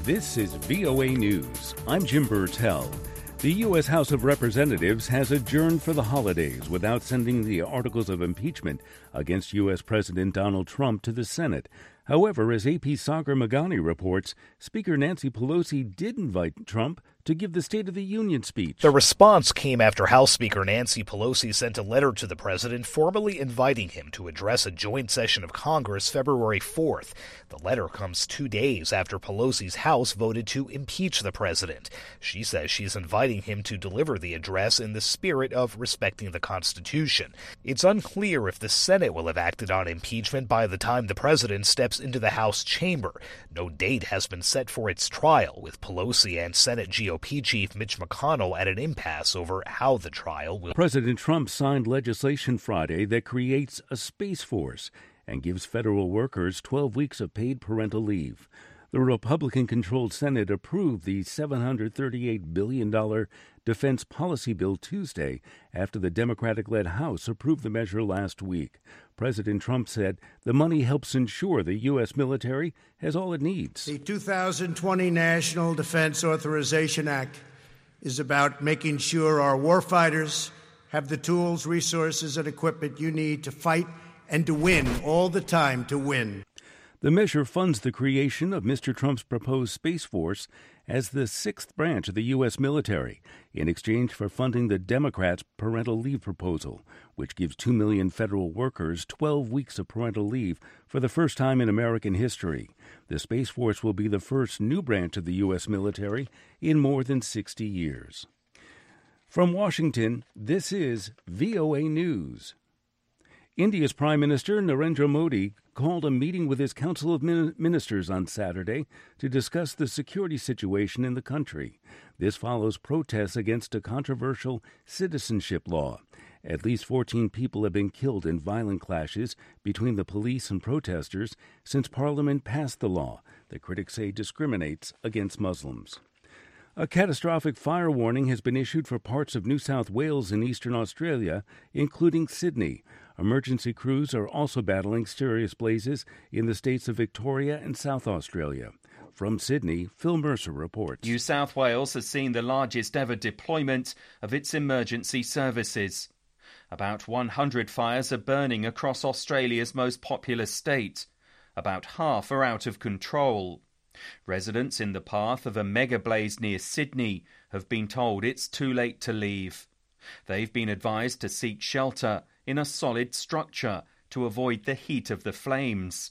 This is VOA News. I'm Jim Burtell. The U.S. House of Representatives has adjourned for the holidays without sending the articles of impeachment against U.S. President Donald Trump to the Senate. However, as AP Sagar Meghani reports, Speaker Nancy Pelosi did invite Trump to give the State of the Union speech. The response came after House Speaker Nancy Pelosi sent a letter to the president formally inviting him to address a joint session of Congress February 4th. The letter comes 2 days after Pelosi's House voted to impeach the president. She says she's inviting him to deliver the address in the spirit of respecting the Constitution. It's unclear if the Senate will have acted on impeachment by the time the president steps into the House chamber. No date has been set for its trial, with Pelosi and Senate GOP Chief Mitch McConnell at an impasse over how the trial will. President Trump signed legislation Friday that creates a Space Force and gives federal workers 12 weeks of paid parental leave. The Republican-controlled Senate approved the $738 billion defense policy bill Tuesday after the Democratic-led House approved the measure last week. President Trump said the money helps ensure the U.S. military has all it needs. The 2020 National Defense Authorization Act is about making sure our warfighters have the tools, resources, and equipment you need to fight and to win, all the time to win. The measure funds the creation of Mr. Trump's proposed Space Force as the sixth branch of the U.S. military in exchange for funding the Democrats' parental leave proposal, which gives 2 million federal workers 12 weeks of parental leave for the first time in American history. The Space Force will be the first new branch of the U.S. military in more than 60 years. From Washington, this is VOA News. India's Prime Minister Narendra Modi called a meeting with his Council of Ministers on Saturday to discuss the security situation in the country. This follows protests against a controversial citizenship law. At least 14 people have been killed in violent clashes between the police and protesters since Parliament passed the law that critics say discriminates against Muslims. A catastrophic fire warning has been issued for parts of New South Wales and eastern Australia, including Sydney. Emergency crews are also battling serious blazes in the states of Victoria and South Australia. From Sydney, Phil Mercer reports. New South Wales has seen the largest ever deployment of its emergency services. About 100 fires are burning across Australia's most populous state. About half are out of control. Residents in the path of a mega blaze near Sydney have been told it's too late to leave. They've been advised to seek shelter in a solid structure to avoid the heat of the flames.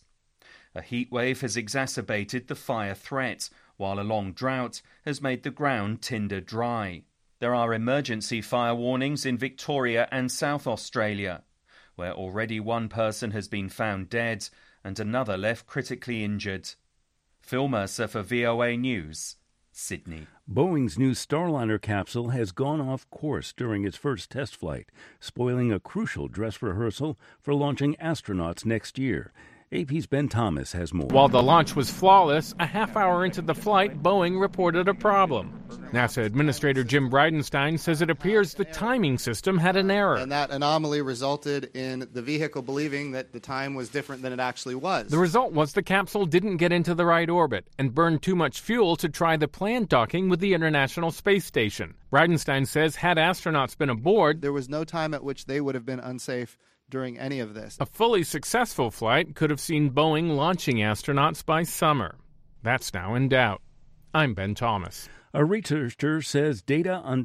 A heatwave has exacerbated the fire threat, while a long drought has made the ground tinder dry. There are emergency fire warnings in Victoria and South Australia, where already one person has been found dead and another left critically injured. Phil Mercer for VOA News, Sydney. Boeing's new Starliner capsule has gone off course during its first test flight, spoiling a crucial dress rehearsal for launching astronauts next year. AP's Ben Thomas has more. While the launch was flawless, a half hour into the flight, Boeing reported a problem. NASA Administrator Jim Bridenstine says it appears the timing system had an error. And that anomaly resulted in the vehicle believing that the time was different than it actually was. The result was the capsule didn't get into the right orbit and burned too much fuel to try the planned docking with the International Space Station. Bridenstine says had astronauts been aboard, there was no time at which they would have been unsafe during any of this. A fully successful flight could have seen Boeing launching astronauts by summer. That's now in doubt. I'm Ben Thomas. A researcher says data on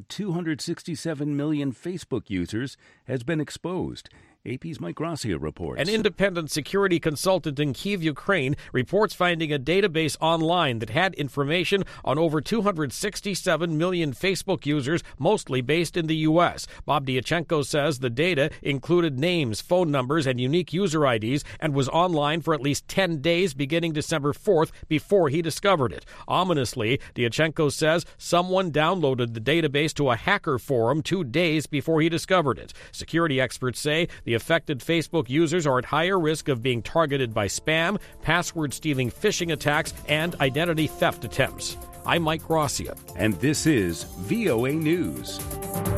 267 million Facebook users has been exposed. AP's Mike Gracia reports. An independent security consultant in Kyiv, Ukraine, reports finding a database online that had information on over 267 million Facebook users, mostly based in the U.S. Bob Diachenko says the data included names, phone numbers, and unique user IDs and was online for at least 10 days beginning December 4th before he discovered it. Ominously, Diachenko says someone downloaded the database to a hacker forum 2 days before he discovered it. Security experts say the affected Facebook users are at higher risk of being targeted by spam, password-stealing phishing attacks, and identity theft attempts. I'm Mike Gracia. And this is VOA News.